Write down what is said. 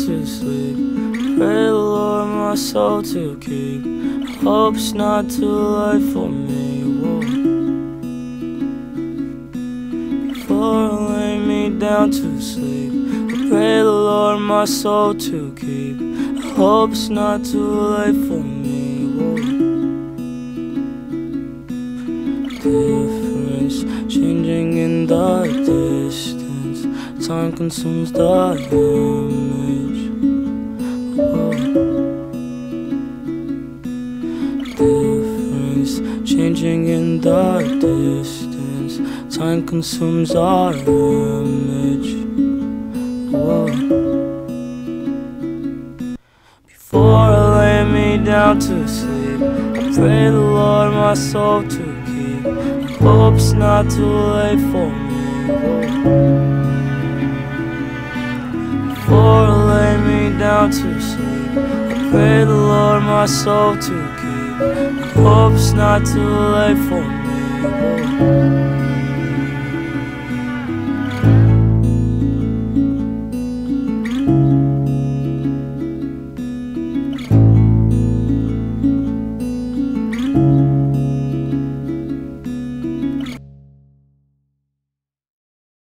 to sleep. Pray the Lord my soul to keep. I hope it's not too late for me. Whoa. Before I lay me down to sleep, I pray the Lord my soul to keep. I hope it's not too late for me. Whoa. Difference changing in the distance. Time consumes the image. Whoa. Difference changing in the distance. Time consumes our image. Whoa. Before I lay me down to sleep, I pray the Lord my soul to keep. I hope it's not too late for me. Whoa. Before I lay me down to sleep, I pray the Lord my soul to keep. I hope it's not too late for me. Whoa.